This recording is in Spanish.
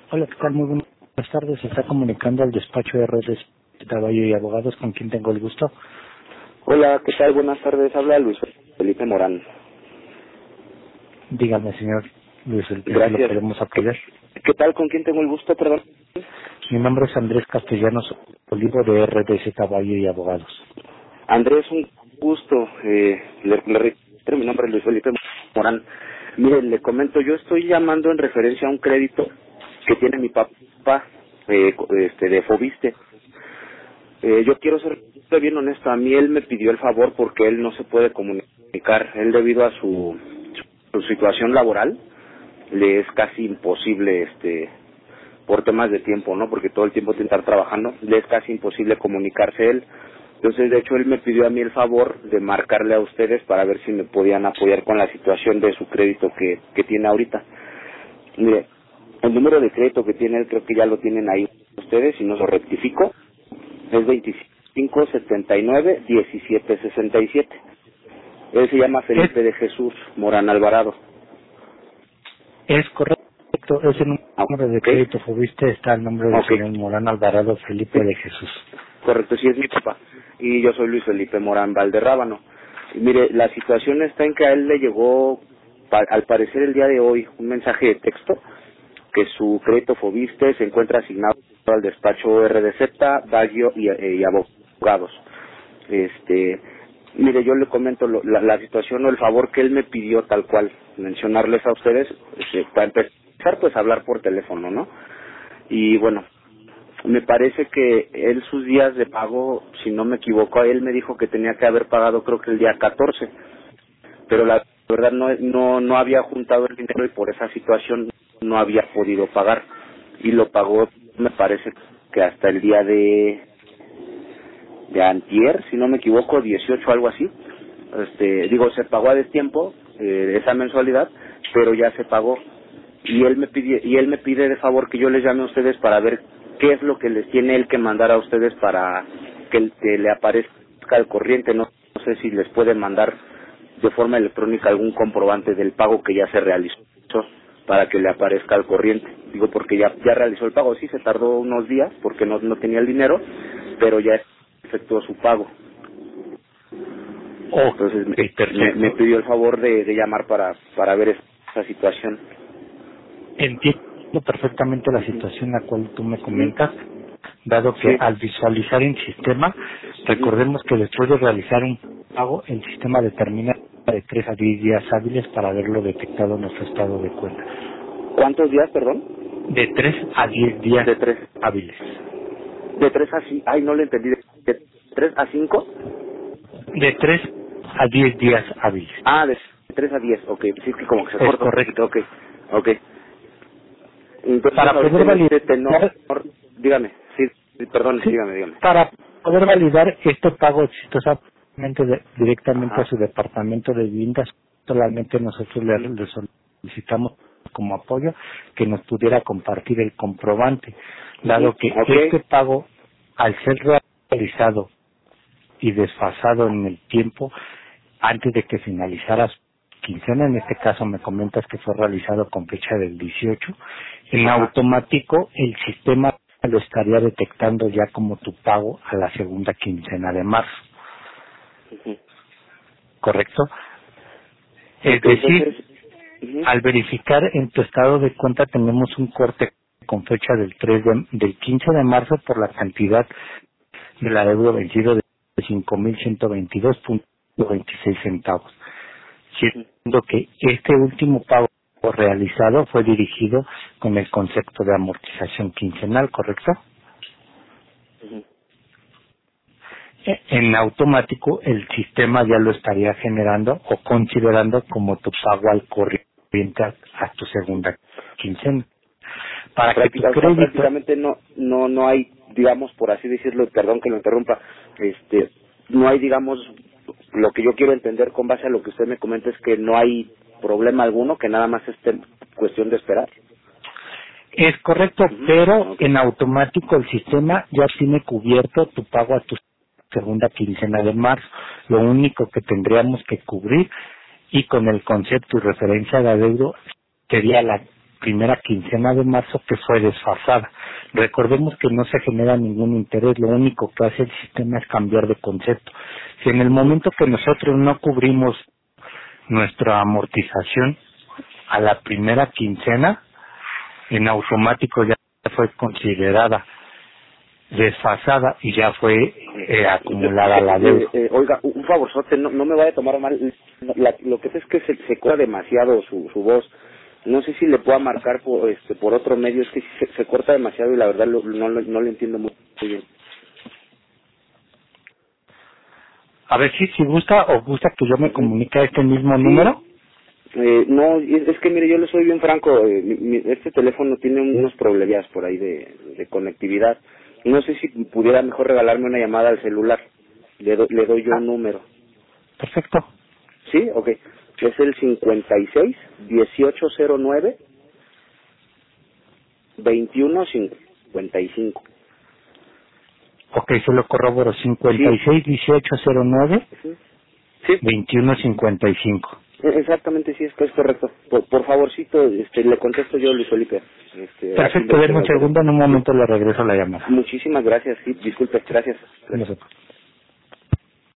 Hola, ¿qué tal? Muy buenas tardes. Se está comunicando al despacho de redes de Caballo y Abogados, con quien tengo el gusto. Hola, ¿qué tal? Buenas tardes. Habla Luis Felipe Morán. Dígame, señor Luis, ¿en qué lo Gracias. podemos apoyar? ¿Qué tal? ¿Con quién tengo el gusto? Perdón. Mi nombre es Andrés Castellanos Olivo, de RDC Caballo y Abogados. Andrés, un gusto. Le reitero, mi nombre es Luis Felipe Morán. Mire, le comento, yo estoy llamando en referencia a un crédito que tiene mi papá de Fobiste. Yo quiero ser bien honesto. A mí él me pidió el favor porque él no se puede comunicar. Él, debido a su situación laboral, le es casi imposible, por temas de tiempo, ¿no? Porque todo el tiempo tiene que estar trabajando, le es casi imposible comunicarse él. Entonces, de hecho, él me pidió a mí el favor de marcarle a ustedes para ver si me podían apoyar con la situación de su crédito que tiene ahorita. Mire, el número de crédito que tiene él, creo que ya lo tienen ahí ustedes, y no lo rectifico, es 2579-1767. Él se llama Felipe de Jesús Morán Alvarado. Es correcto, ese número de Ok, crédito Fobiste está el nombre del ok. señor Morán Alvarado Felipe Sí, de Jesús. correcto, sí es mi papá. Y yo soy Luis Felipe Morán Valderrábano. Y mire, la situación está en que a él le llegó, al parecer el día de hoy, un mensaje de texto que su crédito Fobiste se encuentra asignado al despacho RDZ, Baggio y Abogados. Mire, yo le comento la situación o el favor que él me pidió, tal cual, mencionarles a ustedes, para empezar, pues hablar por teléfono, ¿no? Y bueno, me parece que él sus días de pago, si no me equivoco, él me dijo que tenía que haber pagado, creo que el día 14, pero la verdad no había juntado el dinero, y por esa situación no había podido pagar, y lo pagó, me parece que hasta el día de antier, si no me equivoco, 18, algo así. Se pagó a destiempo esa mensualidad, pero ya se pagó, y él me pide de favor que yo les llame a ustedes para ver qué es lo que les tiene él que mandar a ustedes para que le aparezca al corriente. No sé si les pueden mandar de forma electrónica algún comprobante del pago que ya se realizó para que le aparezca al corriente. Digo, porque ya realizó el pago. Sí, se tardó unos días porque no tenía el dinero, pero ya efectuó su pago. Entonces me Perfecto. pidió el favor de llamar para ver esa situación. Entiendo perfectamente la Ujú, situación a la cual tú me ujú. comentas, dado que Sí. al visualizar en sistema, Ujú. recordemos que después de realizar un pago, el sistema determina de 3 a 10 días hábiles para haberlo detectado en nuestro estado de cuenta. ¿Cuántos días, perdón? De 3 a 10 días De tres. hábiles. De 3 a 5. Ay, no le entendí. ¿De 3 a 5? De 3 a 10 días hábiles. Ah, de 3 a 10. Ok, sí, que como que se Es corta un correcto. poquito. Ok, ok. Entonces, Para ahorita poder en este validar, tenor, dígame. Sí, perdón, sí, dígame. para poder validar este pago exitosamente directamente a Ajá. su departamento de viviendas, solamente nosotros Ujú. le solicitamos como apoyo que nos pudiera compartir el comprobante, Ujú. dado que Ok. este pago, al ser realizado y desfasado en el tiempo, antes de que finalizara su quincena, en este caso me comentas que fue realizado con fecha del 18, en Ajá. automático el sistema lo estaría detectando ya como tu pago a la segunda quincena de marzo, Ujú. ¿correcto? Es Ok, decir, entonces, ujú. al verificar en tu estado de cuenta tenemos un corte con fecha del 15 de marzo por la cantidad de la deuda vencido de 5.122.26 centavos. Ujú. Siendo que este último pago realizado fue dirigido con el concepto de amortización quincenal, ¿correcto? Ujú. En automático el sistema ya lo estaría generando o considerando como tu pago al corriente a tu segunda quincena. Para que tu O sea, crédito, prácticamente no hay, digamos, por así decirlo, perdón que lo interrumpa, no hay, digamos, lo que yo quiero entender con base a lo que usted me comenta es que no hay problema alguno, que nada más es cuestión de esperar. es correcto, Ujú. pero Ok. en automático el sistema ya tiene cubierto tu pago a tu segunda quincena de marzo. Lo único que tendríamos que cubrir, y con el concepto y referencia de adeudo, sería primera quincena de marzo que fue desfasada. Recordemos que no se genera ningún interés, lo único que hace el sistema es cambiar de concepto. Si en el momento que nosotros no cubrimos nuestra amortización a la primera quincena, en automático ya fue considerada desfasada y ya fue acumulada la deuda. Oiga, un favorzote, no me vaya a tomar mal. Lo que es que se corta demasiado su voz. No sé si le pueda marcar por otro medio, es que se corta demasiado y la verdad no lo entiendo muy bien. A ver si gusta que yo me comunique a este mismo número. No, es que mire, yo le soy bien franco, este teléfono tiene unos problemas por ahí de conectividad. No sé si pudiera mejor regalarme una llamada al celular. Le doy yo un número. Perfecto. ¿Sí? Ok. Es el 56-1809-2155. Ok, se lo corroboro. 56-1809-2155. Sí. Exactamente, sí, es correcto. Por favorcito, le contesto yo, Luis Felipe. Perfecto, denme un segundo, en un momento le regreso la llamada. Muchísimas gracias, sí, disculpe, gracias. Nosotros.